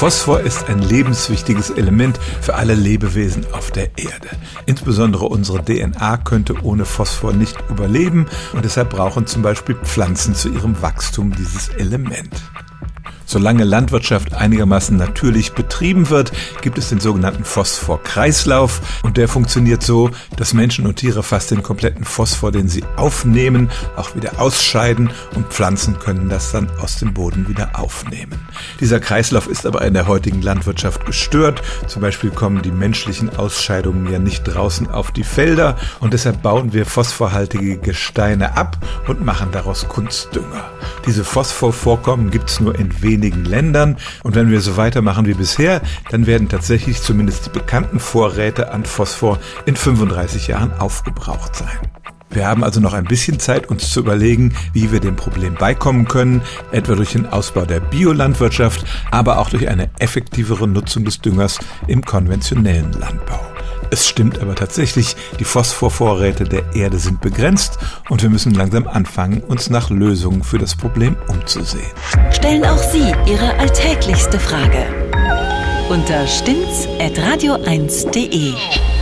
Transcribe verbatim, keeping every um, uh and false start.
Phosphor ist ein lebenswichtiges Element für alle Lebewesen auf der Erde. Insbesondere unsere D N A könnte ohne Phosphor nicht überleben und deshalb brauchen zum Beispiel Pflanzen zu ihrem Wachstum dieses Element. Solange Landwirtschaft einigermaßen natürlich betrieben wird, gibt es den sogenannten Phosphorkreislauf und der funktioniert so, dass Menschen und Tiere fast den kompletten Phosphor, den sie aufnehmen, auch wieder ausscheiden und Pflanzen können das dann aus dem Boden wieder aufnehmen. Dieser Kreislauf ist aber in der heutigen Landwirtschaft gestört. Zum Beispiel kommen die menschlichen Ausscheidungen ja nicht draußen auf die Felder und deshalb bauen wir phosphorhaltige Gesteine ab und machen daraus Kunstdünger. Diese Phosphorvorkommen gibt es nur in wenigen Ländern und wenn wir so weitermachen wie bisher, dann werden tatsächlich zumindest die bekannten Vorräte an Phosphor in fünfunddreißig Jahren aufgebraucht sein. Wir haben also noch ein bisschen Zeit, uns zu überlegen, wie wir dem Problem beikommen können, etwa durch den Ausbau der Biolandwirtschaft, aber auch durch eine effektivere Nutzung des Düngers im konventionellen Landbau. Es stimmt aber tatsächlich, die Phosphorvorräte der Erde sind begrenzt und wir müssen langsam anfangen, uns nach Lösungen für das Problem umzusehen. Stellen auch Sie Ihre alltäglichste Frage unter stimmt's at radio eins punkt de.